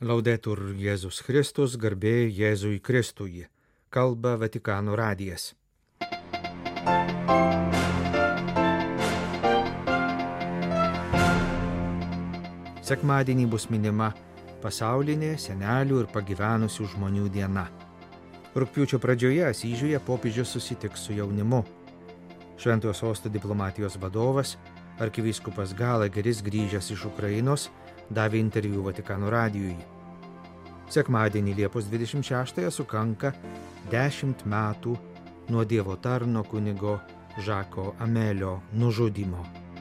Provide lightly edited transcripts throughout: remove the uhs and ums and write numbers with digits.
Laudetur Jėzus Kristus, garbė Jėzui Kristui. Kalba Vatikano radijas. Sekmadienį bus minima pasaulinė senelių ir pagyvenusių žmonių diena. Rugpjūčio pradžioje Asyžiuje popiežius susitiks su jaunimu. Šventojo sosto diplomatijos vadovas, arkivyskupas Galageris, grįžęs iš Ukrainos, davė interviu Vatikano radijui. Sekmadienį Liepos 26 sukanka 10 metų nuo Dievo tarno kunigo Žako Amelio nužudymo.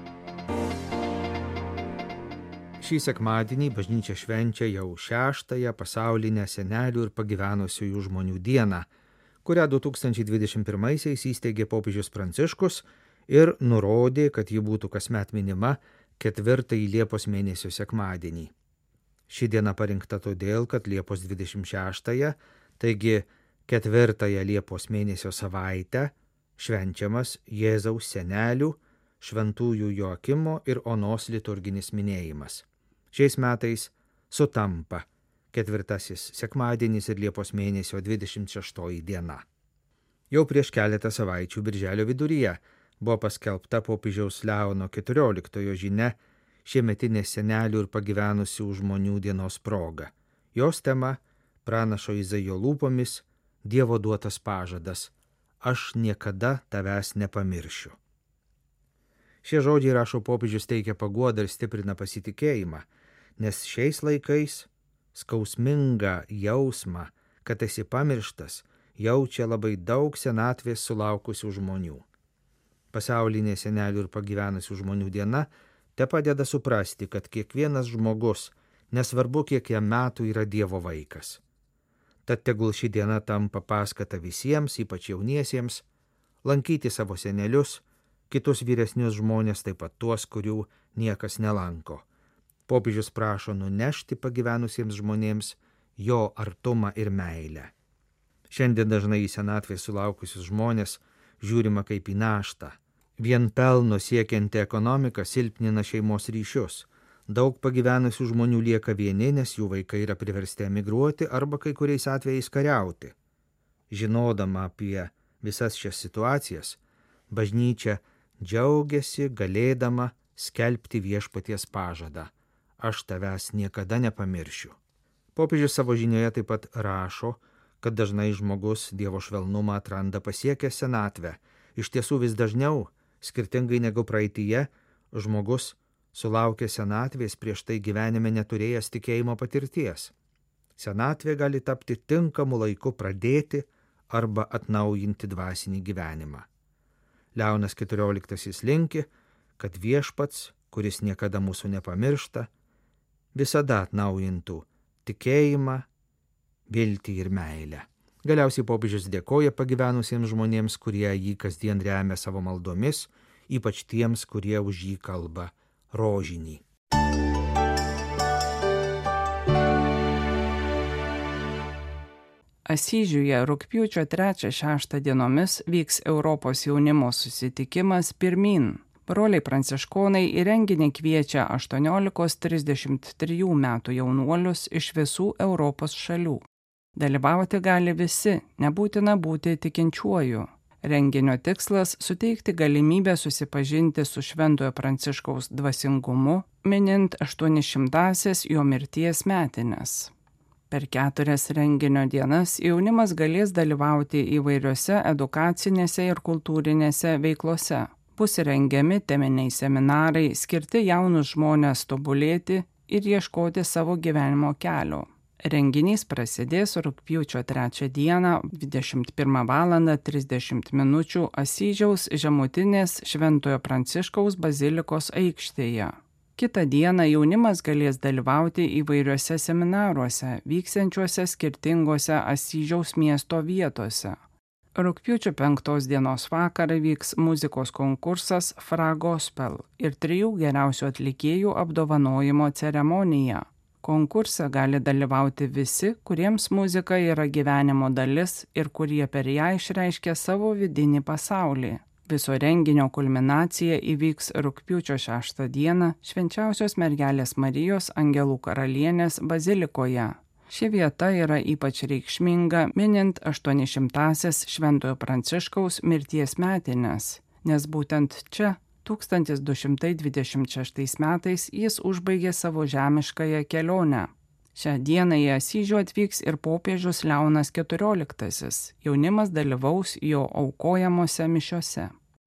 Šį sekmadienį bažnyčia švenčia jau 6-ąją pasaulinę senelių ir pagyvenusiųjų žmonių dieną, kurią 2021-aisiais įsteigė popiežius Pranciškus ir nurodė, kad ji būtų kasmet minima 4-ąjį Liepos mėnesio sekmadienį. Ši diena parinkta todėl, kad Liepos 26-ąją, taigi 4-ąją Liepos mėnesio savaitę, švenčiamas Jėzaus senelių, šventųjų Joakimo ir Onos liturginis minėjimas. Šiais metais sutampa 4-asis sekmadienis ir Liepos mėnesio 26 diena. Jau prieš keletą savaičių birželio viduryje buvo paskelbta popiežiaus Leono XIV žinia šiemetinės senelių ir pagyvenusių žmonių dienos proga. Jos tema – pranašo Izaijo lūpomis Dievo duotas pažadas – aš niekada tavęs nepamiršiu. Šie žodžiai, rašo popiežius, teikia paguodą ir stiprina pasitikėjimą, nes šiais laikais skausmingą jausmą, kad esi pamirštas, jaučia labai daug senatvės sulaukusių žmonių. Pasaulinė senelių ir pagyvenusių žmonių diena te padeda suprasti, kad kiekvienas žmogus, nesvarbu kiek jam metų, yra Dievo vaikas. Tad tegul ši diena tampa paskata visiems, ypač jauniesiems, lankyti savo senelius, kitus vyresnius žmonės, taip pat tuos, kurių niekas nelanko. Popiežius prašo nunešti pagyvenusiems žmonėms jo artumą ir meilę. Šiandien dažnai į senatvę sulaukusius žmonės žiūrima kaip į naštą. Vien pelno siekianti ekonomika silpnina šeimos ryšius. Daug pagyvenusių žmonių lieka vieni, nes jų vaikai yra priversti emigruoti arba kai kuriais atvejais kariauti. Žinodama apie visas šias situacijas, bažnyčia džiaugiasi galėdama skelbti viešpaties pažadą – aš tavęs niekada nepamiršiu. Popiežius savo žinioje taip pat rašo, kad dažnai žmogus Dievo švelnumą atranda pasiekęs senatvę. Iš tiesų vis dažniau, skirtingai negu praeityje, žmogus sulaukia senatvės prieš tai gyvenime neturėjęs tikėjimo patirties. Senatvė gali tapti tinkamu laiku pradėti arba atnaujinti dvasinį gyvenimą. Leonas XIV linki, kad viešpats, kuris niekada mūsų nepamiršta, visada atnaujintų tikėjimą, viltį ir meilę. Galiausiai popiežius dėkoja pagyvenusiems žmonėms, kurie jį kasdien remia savo maldomis, ypač tiems, kurie už jį kalba rožinį. Asyžiuje rugpjūčio 3-6 dienomis vyks Europos jaunimo susitikimas Pirmyn. Broliai pranciškonai į renginį kviečia 18-33 metų jaunuolius iš visų Europos šalių. Dalyvauti gali visi, nebūtina būti tikinčiuoju. Renginio tikslas – suteikti galimybę susipažinti su Šventojo Pranciškaus dvasingumu, minint 800-asias jo mirties metines. Per 4 renginio dienas jaunimas galės dalyvauti įvairiose edukacinėse ir kultūrinėse veiklose. Bus rengiami teminiai seminarai skirti jaunus žmonės tobulėti ir ieškoti savo gyvenimo kelio. Renginys prasidės rugpjūčio 3 dieną 21:30 min. Asyžiaus žemutinės Šventojo Pranciškaus bazilikos aikštėje. Kitą dieną jaunimas galės dalyvauti įvairiuose seminaruose, vyksiančiuose skirtingose Asyžiaus miesto vietose. Rugpjūčio 5 dienos vakarą vyks muzikos konkursas Fra Gospel ir 3 geriausių atlikėjų apdovanojimo ceremonija. Konkurse gali dalyvauti visi, kuriems muzika yra gyvenimo dalis ir kurie per ją išreiškia savo vidinį pasaulį. Viso renginio kulminacija įvyks rugpjūčio 6 dieną Švenčiausios mergelės Marijos Angelų karalienės bazilikoje. Ši vieta yra ypač reikšminga minint 800-asias Šventojo Pranciškaus mirties metines, nes būtent čia 1226 metais jis užbaigė savo žemiškąją kelionę. Šią dieną į Asyžių atvyks ir popiežius Leonas XIV. Jaunimas dalyvaus jo aukojamose mišiose.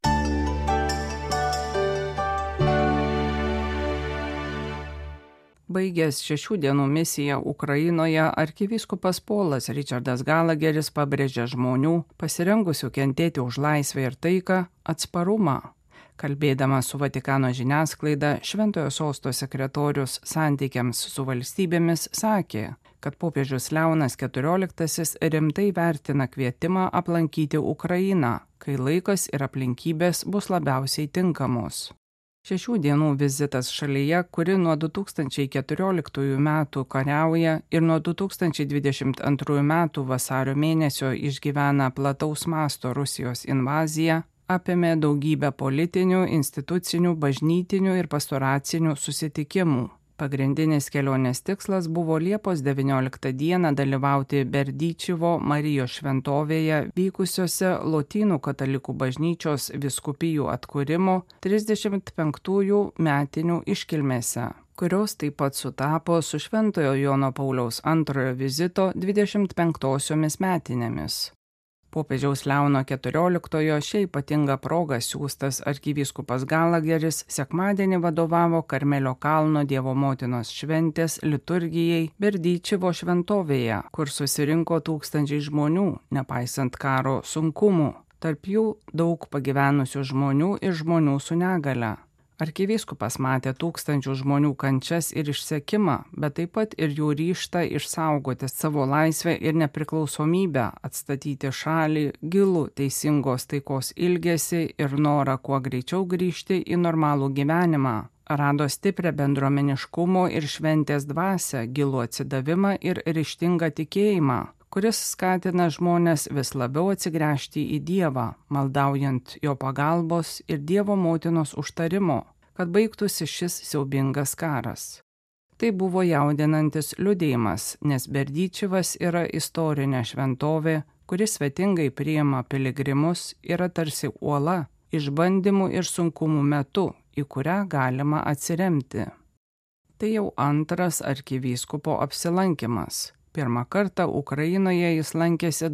Baigęs 6 dienų misiją Ukrainoje, arkivyskupas Polas Richardas Gallagheris pabrėžė žmonių, pasirengusių kentėti už laisvę ir taiką, atsparumą. Kalbėdamas su Vatikano žiniasklaida, Šventojo Sosto sekretorius santykiams su valstybėmis sakė, kad popiežius Leonas XIV rimtai vertina kvietimą aplankyti Ukrainą, kai laikas ir aplinkybės bus labiausiai tinkamos. 6 dienų vizitas šalyje, kuri nuo 2014 metų kariauja ir nuo 2022 metų vasario mėnesio išgyvena plataus masto Rusijos invaziją, apėmė daugybę politinių, institucinių, bažnytinių ir pastoracinių susitikimų. Pagrindinis kelionės tikslas buvo Liepos 19 dieną dalyvauti Berdyčivo Marijos šventovėje vykusiose Lotynų katalikų bažnyčios vyskupijų atkūrimo 35-ųjų metinių iškilmėse, kurios taip pat sutapo su Šventojo Jono Pauliaus II vizito 25-osiomis metinėmis. Popiežiaus Leono XIV šia ypatinga proga siųstas arkivyskupas Gallagheris sekmadienį vadovavo Karmelio kalno Dievo motinos šventės liturgijai Berdyčivo šventovėje, kur susirinko tūkstančiai žmonių, nepaisant karo sunkumų, tarp jų daug pagyvenusių žmonių ir žmonių su negale. Arkivyskupas matė tūkstančių žmonių kančias ir išsekimą, bet taip pat ir jų ryžtą išsaugoti savo laisvę ir nepriklausomybę, atstatyti šalį, gilų teisingos taikos ilgesį ir norą kuo greičiau grįžti į normalų gyvenimą. Rado stiprią bendruomeniškumo ir šventės dvasią, gilų atsidavimą ir ryžtingą tikėjimą, kuris skatina žmones vis labiau atsigręžti į Dievą, maldaujant jo pagalbos ir Dievo motinos užtarimo, kad baigtųsi šis siaubingas karas. Tai buvo jaudinantis liudijimas, nes Berdyčivas yra istorinė šventovė, kuris svetingai priima piligrimus, yra tarsi uola išbandymų ir sunkumų metu, į kurią galima atsiremti. Tai jau antras arkivyskupo apsilankimas. Pirmą kartą Ukrainoje jis lankėsi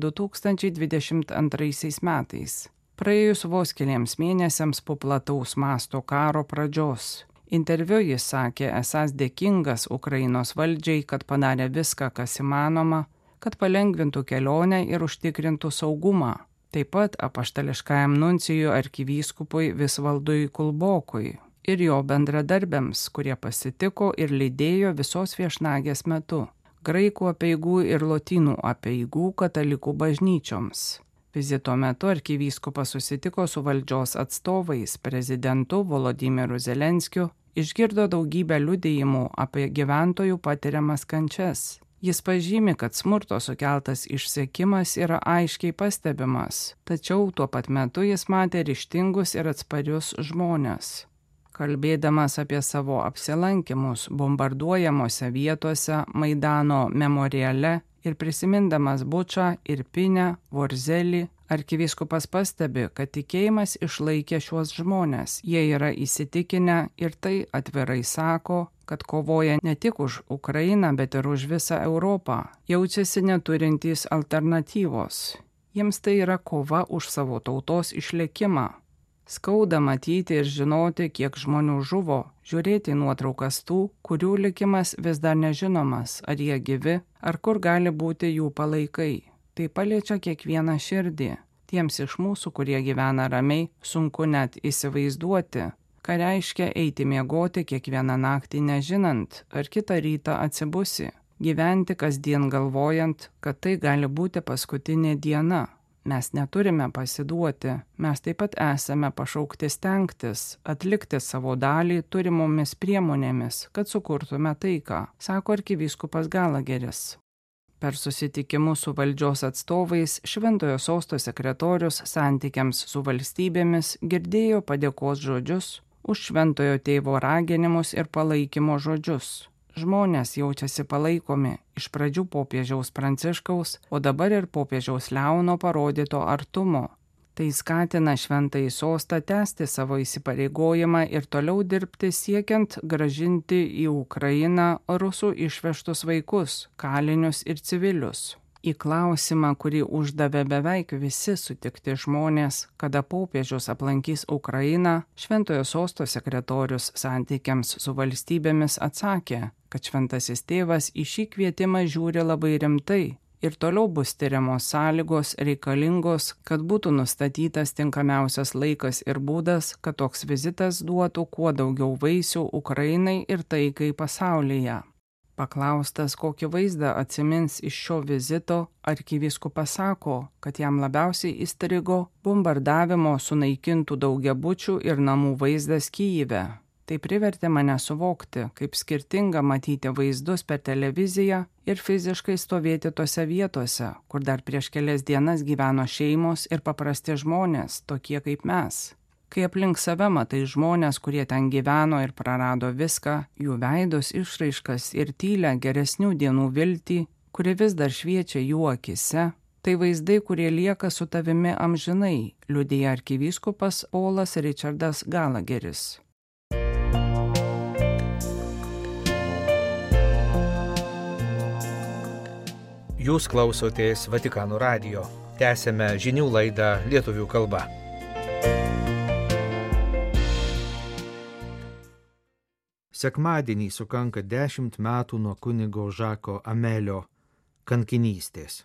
2022 metais, praėjus vos keliems mėnesiams po plataus masto karo pradžios. Interviu jis sakė esąs dėkingas Ukrainos valdžiai, kad padarė viską, kas įmanoma, kad palengvintų kelionę ir užtikrintų saugumą. Taip pat apaštališkajam nuncijui arkivyskupui Visvaldui Kulbokui ir jo bendradarbiams, kurie pasitiko ir lydėjo visos viešnagės metu. Graikų apeigų ir lotynų apeigų katalikų bažnyčioms. Vizito metu arkivyskupas susitiko su valdžios atstovais, prezidentu Volodymyru Zelenskiu, išgirdo daugybę liudijimų apie gyventojų patiriamas kančias. Jis pažymi, kad smurto sukeltas išsekimas yra aiškiai pastebimas, tačiau tuo pat metu jis matė ryžtingus ir atsparius žmones. Kalbėdamas apie savo apsilankimus bombarduojamose vietose Maidano memoriale ir prisimindamas Bučą, Irpinę, Vorzelį, arkivyskupas pastebi, kad tikėjimas išlaikė šiuos žmones. Jie yra įsitikinę ir tai atvirai sako, kad kovoja ne tik už Ukrainą, bet ir už visą Europą. Jaučiasi neturintys alternatyvos. Jiems tai yra kova už savo tautos išlikimą. Skauda matyti ir žinoti, kiek žmonių žuvo, žiūrėti nuotraukas tų, kurių likimas vis dar nežinomas, ar jie gyvi, ar kur gali būti jų palaikai. Tai paliečia kiekvieną širdį. Tiems iš mūsų, kurie gyvena ramiai, sunku net įsivaizduoti, ką reiškia eiti miegoti kiekvieną naktį nežinant, ar kitą rytą atsibusi, gyventi kasdien galvojant, kad tai gali būti paskutinė diena. Mes neturime pasiduoti, mes taip pat esame pašaukti stengtis, atlikti savo dalį turimomis priemonėmis, kad sukurtume taiką, sako arkivyskupas Gallagheris. Per susitikimus su valdžios atstovais Šventojo sosto sekretorius santykiams su valstybėmis girdėjo padėkos žodžius už Šventojo tėvo raginimus ir palaikymo žodžius. Žmonės jaučiasi palaikomi iš pradžių popiežiaus Pranciškaus, o dabar ir popiežiaus Leono parodyto artumo. Tai skatina Šventąjį sostą tęsti savo įsipareigojimą ir toliau dirbti siekiant grąžinti į Ukrainą rusų išvežtus vaikus, kalinius ir civilius. Į klausimą, kurį uždavė beveik visi sutikti žmonės, kada popiežius aplankys Ukrainą, Šventojo sosto sekretorius santykiams su valstybėmis atsakė, kad Šventasis tėvas į šį kvietimą žiūri labai rimtai ir toliau bus tyriamos sąlygos reikalingos, kad būtų nustatytas tinkamiausias laikas ir būdas, kad toks vizitas duotų kuo daugiau vaisių Ukrainai ir taikai pasaulyje. Paklaustas, kokį vaizdą atsimins iš šio vizito, arkivyskupas sako, kad jam labiausiai įstrigo bombardavimo sunaikintų daugiabučių ir namų vaizdas Kyjive. Tai privertė mane suvokti, kaip skirtinga matyti vaizdus per televiziją ir fiziškai stovėti tose vietose, kur dar prieš kelias dienas gyveno šeimos ir paprasti žmonės, tokie kaip mes. Kai aplink save matai žmonės, kurie ten gyveno ir prarado viską, jų veidus, išraiškas ir tylę geresnių dienų viltį, kuri vis dar šviečia jų akise, tai vaizdai, kurie lieka su tavimi amžinai, liudija arkivyskupas Paulas Richardas Gallagheris. Jūs klausotės Vatikano radijo. Tęsiame žinių laidą lietuvių kalba. Sekmadienį sukanka 10 metų nuo kunigo Žako Amelio kankinystės.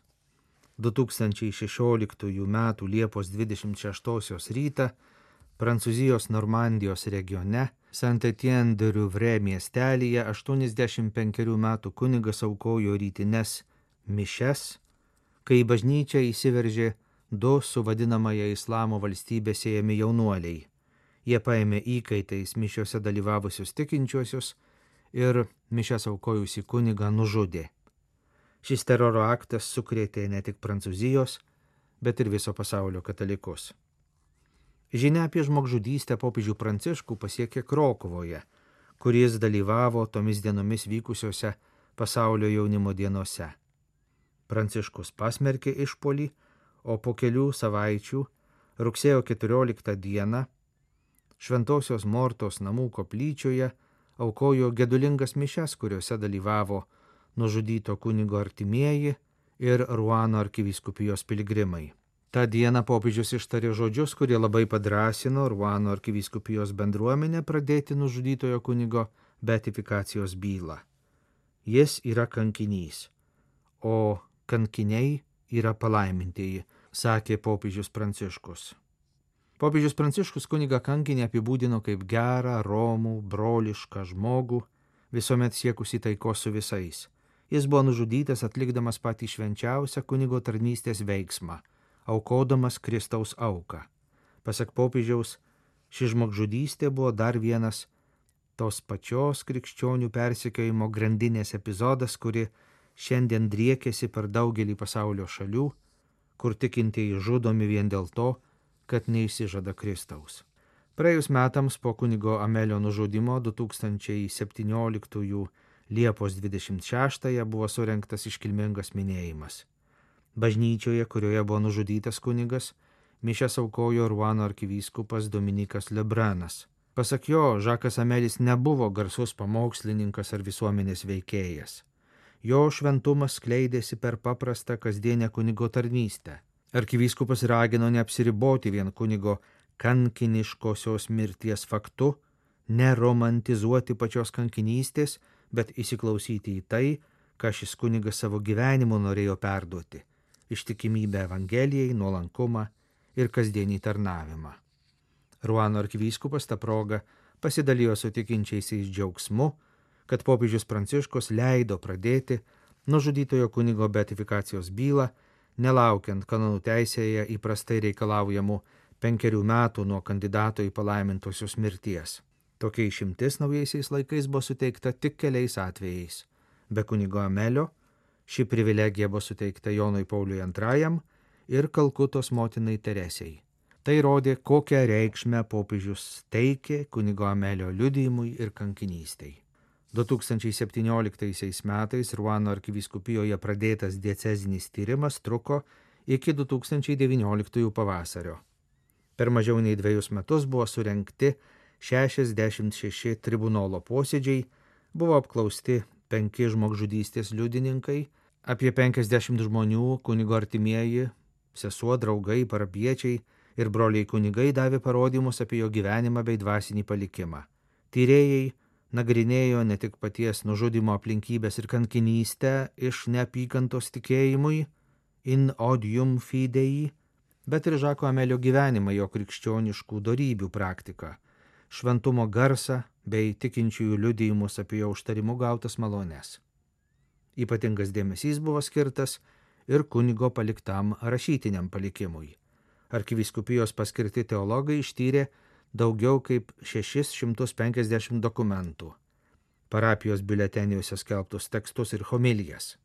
2016 m. Liepos 26 rytą Prancūzijos Normandijos regione Saint-Étienne-de-Rouvray miestelyje 85 metų kunigas aukojo rytines mišias, kai į bažnyčią įsiveržė 2 su vadinamąja Islamo valstybė siejami jaunuoliai. Jie paėmė įkaitais mišiose dalyvavusius tikinčiuosius ir mišias aukojusį kunigą nužudė. Šis teroro aktas sukrėtė ne tik Prancūzijos, bet ir viso pasaulio katalikus. Žinia apie žmogžudystę popiežių Pranciškų pasiekė Krokuvoje, kuris dalyvavo tomis dienomis vykusiose pasaulio jaunimo dienose. Pranciškus pasmerkė išpuolį, o po kelių savaičių, rugsėjo 14 dieną, Šventosios Mortos namų koplyčioje aukojo gedulingas mišias, kuriuose dalyvavo nužudyto kunigo artimieji ir Ruano arkivyskupijos piligrimai. Ta diena popiežius ištarė žodžius, kurie labai padrąsino Ruano arkivyskupijos bendruomenę pradėti nužudytojo kunigo beatifikacijos bylą. Jis yra kankinys, o kankiniai yra palaimintieji, sakė popiežius Pranciškus. Popiežius Pranciškus kunigą kankinį apibūdino kaip gerą, romų, brolišką žmogų, visuomet siekusi taikos su visais. Jis buvo nužudytas atlikdamas patį švenčiausią kunigo tarnystės veiksmą, aukodamas Kristaus auką. Pasak popiežiaus, ši žmogžudystė buvo dar vienas tos pačios krikščionių persekiojimo grandinės epizodas, kuri šiandien driekėsi per daugelį pasaulio šalių, kur tikintieji žudomi vien dėl to, kad neišsižada Kristaus. Praėjus metams po kunigo Amelio nužudimo 2017 Liepos 26 buvo surengtas iškilmingas minėjimas. Bažnyčioje, kurioje buvo nužudytas kunigas, mišias aukojo Ruano arkivyskupas Dominikas Lebranas. Pasak jo, Žakas Amelis nebuvo garsus pamokslininkas ar visuomenės veikėjas. Jo šventumas skleidėsi per paprastą kasdienę kunigo tarnystę. Arkivyskupas ragino neapsiriboti vien kunigo kankiniškosios mirties faktu, neromantizuoti pačios kankinystės, bet įsiklausyti į tai, ką šis kunigas savo gyvenimu norėjo perduoti – ištikimybę Evangelijai, nuolankumą ir kasdienį tarnavimą. Ruano arkivyskupas tą progą pasidalijo su tikinčiaisiais džiaugsmu, kad popiežius Pranciškus leido pradėti nužudytojo kunigo beatifikacijos bylą, nelaukiant kanonų teisėje įprastai reikalaujamų 5 metų nuo kandidato į palaimintosios mirties. Tokia išimtis naujaisiais laikais buvo suteikta tik keliais atvejais. Be kunigo Amelio Ši privilegija buvo suteikta Jonui Pauliui II ir Kalkutos motinai Teresei. Tai rodė, kokią reikšmę popiežius teikė kunigo Amelio liudijimui ir kankinystei. 2017 metais Ruano arkivyskupijoje pradėtas diecezinis tyrimas truko iki 2019 pavasario. Per mažiau nei 2 metus buvo surengti 66 tribunolo posėdžiai, buvo apklausti 5 žmogžudystės liudininkai, apie 50 žmonių, kunigo artimieji, sesuo, draugai, parapiečiai ir broliai kunigai davė parodymus apie jo gyvenimą bei dvasinį palikimą. Tyrėjai nagrinėjo ne tik paties nužudimo aplinkybės ir kankinystę iš neapykantos tikėjimui, in odium fidei, bet ir Žako Amelio gyvenimą, jo krikščioniškų dorybių praktiką, šventumo garsą bei tikinčiųjų liudijimus apie jo užtarimų gautas malones. Ypatingas dėmesys buvo skirtas ir kunigo paliktam rašytiniam palikimui. Arkivyskupijos paskirti teologai ištyrė daugiau kaip 650 dokumentų, parapijos biuleteniuose skelbtus tekstus ir homilijas.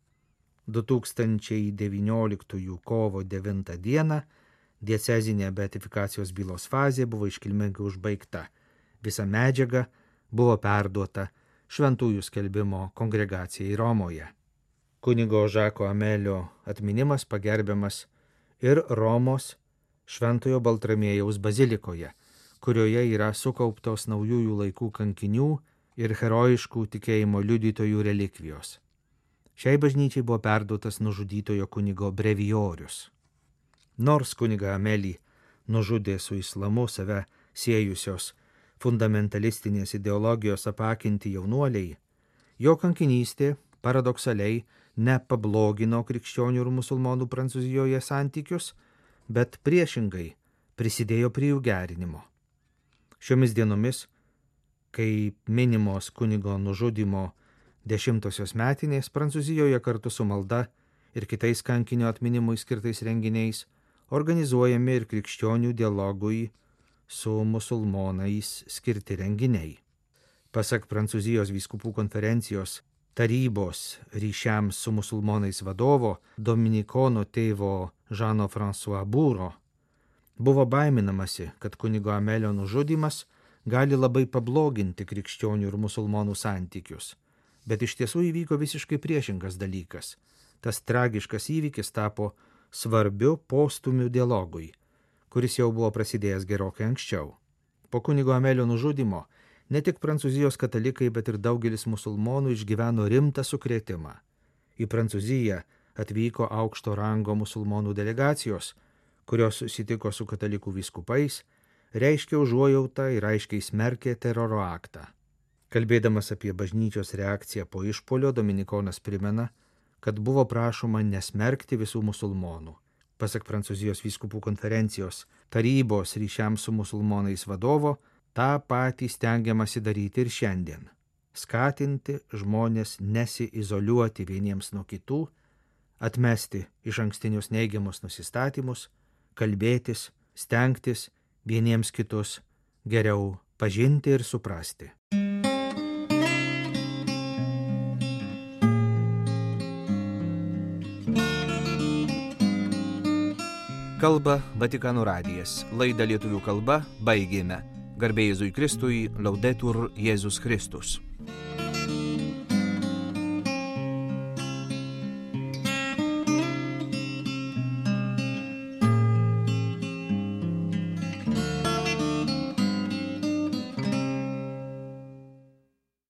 2019 kovo 9 dieną diecezinė beatifikacijos bylos fazė buvo iškilmingai užbaigta. Visa medžiaga buvo perduota Šventųjų skelbimo kongregacijai Romoje. Kunigo Žako Amelio atminimas pagerbiamas ir Romos Šventojo Baltramiejaus bazilikoje, kurioje yra sukauptos naujųjų laikų kankinių ir herojiškų tikėjimo liudytojų relikvijos. Šiai bažnyčiai buvo perduotas nužudytojo kunigo brevijorius. Nors kunigą Amelį nužudė su islamu save siejusios fundamentalistinės ideologijos apakinti jaunuoliai, jo kankinystė paradoksaliai nepablogino krikščionių ir musulmonų Prancūzijoje santykius, bet priešingai prisidėjo prie jų gerinimo. Šiomis dienomis, kai minimos kunigo nužudimo 10-osios metinės, Prancūzijoje kartu su malda ir kitais kankinio atminimui skirtais renginiais organizuojami ir krikščionių dialogui su musulmonais skirti renginiai. Pasak Prancūzijos vyskupų konferencijos tarybos ryšiams su musulmonais vadovo dominikono tėvo Žano François Būro, buvo baiminamasi, kad kunigo Amelio nužudymas gali labai pabloginti krikščionių ir musulmonų santykius, bet iš tiesų įvyko visiškai priešingas dalykas. Tas tragiškas įvykis tapo svarbiu postumiu dialogui, kuris jau buvo prasidėjęs gerokai anksčiau. Po kunigo Amelio nužudymo ne tik Prancūzijos katalikai, bet ir daugelis musulmonų išgyveno rimtą sukrėtimą. Į Prancūziją atvyko aukšto rango musulmonų delegacijos, kurios susitiko su katalikų vyskupais, reiškė užuojautą ir aiškiai smerkė teroro aktą. Kalbėdamas apie bažnyčios reakciją po išpuolio, dominikonas primena, kad buvo prašoma nesmerkti visų musulmonų. Pasak Prancūzijos vyskupų konferencijos tarybos ryšiams su musulmonais vadovo, tą patį stengiamasi daryti ir šiandien. Skatinti žmonės nesiizoliuoti vieniems nuo kitų, atmesti išankstinius neigiamus nusistatymus, kalbėtis, stengtis vieniems kitus geriau pažinti ir suprasti. Kalba Vatikano radijas. Laidą lietuvių kalba baigėme. Garbė Jėzui Kristui, Laudetur Jėzus Kristus.